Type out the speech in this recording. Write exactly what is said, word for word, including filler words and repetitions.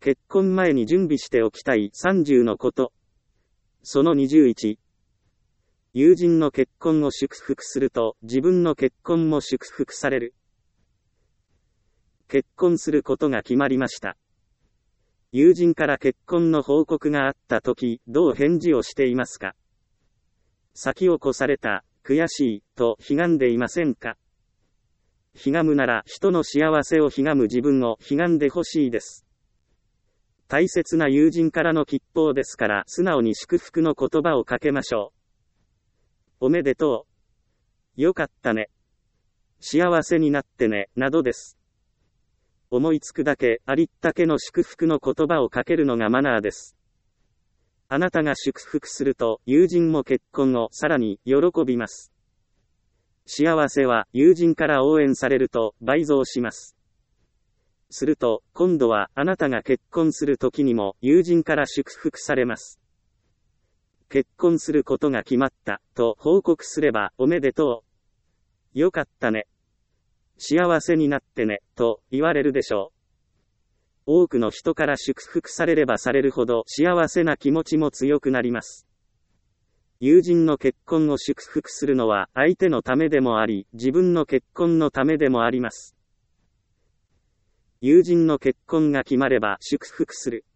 結婚前に準備しておきたいさんじゅうのこと。そのにじゅういち。友人の結婚を祝福すると自分の結婚も祝福される。結婚することが決まりました。友人から結婚の報告があったとき、どう返事をしていますか？先を越された、悔しい、とひがんでいませんか？ひがむなら人の幸せをひがむ自分をひがんでほしいです。大切な友人からの吉報ですから素直に祝福の言葉をかけましょう。おめでとう。よかったね。幸せになってね、などです。思いつくだけ、ありったけの祝福の言葉をかけるのがマナーです。あなたが祝福すると、友人も結婚をさらに喜びます。幸せは友人から応援されると倍増します。すると、今度はあなたが結婚する時にも友人から祝福されます。結婚することが決まったと報告すればおめでとう。よかったね。幸せになってね、と言われるでしょう。多くの人から祝福されればされるほど幸せな気持ちも強くなります。友人の結婚を祝福するのは相手のためでもあり、自分の結婚のためでもあります。友人の結婚が決まれば祝福する。